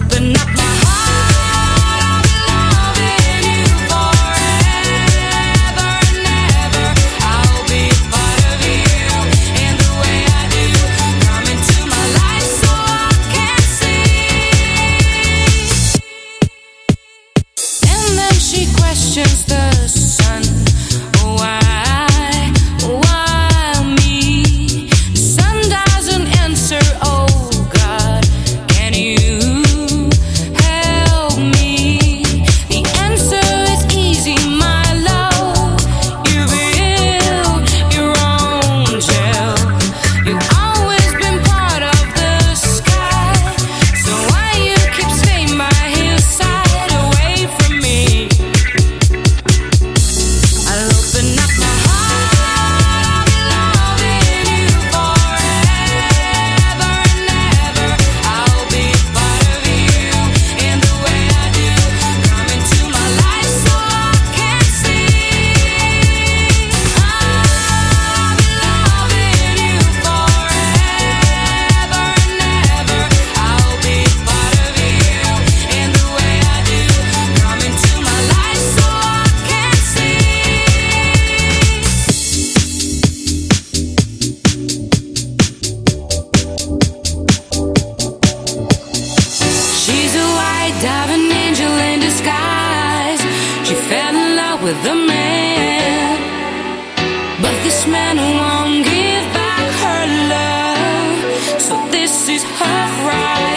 open up my heart. I'll be loving you forever and ever. I'll be a part of you in the way I do. Come into my life so I can see. And then she questions the sun. Why me? The sun doesn't answer. Oh God, can you help me? The answer is easy, my love. You build your own shell. You've always been part of the sky. So why you keep staying by his side away from me? I'll open up my heart. I'll be loving you forever and ever. I'll be a part of you in the way I do. Come into my life so I can see. I'll be loving you forever and ever. I'll be a part of you in the way I do. Come into my life so I can see. She's a white diving angel in disguise. She fell in love with a man, but this man won't give back her love. So this is her cry.